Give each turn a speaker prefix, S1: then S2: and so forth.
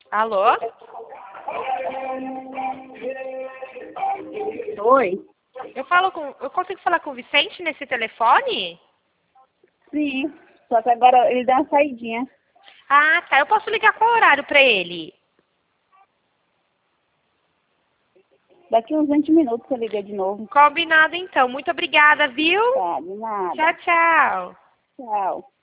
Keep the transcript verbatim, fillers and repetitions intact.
S1: Alô?
S2: Oi?
S1: Eu falo com. Eu consigo falar com o Vicente nesse telefone?
S2: Sim, só que agora ele deu uma saidinha.
S1: Ah, tá. Eu posso ligar qual horário pra ele?
S2: Daqui uns vinte minutos você liga de novo.
S1: Combinado então. Muito obrigada, viu?
S2: Tá, de nada.
S1: Tchau, tchau.
S2: Tchau.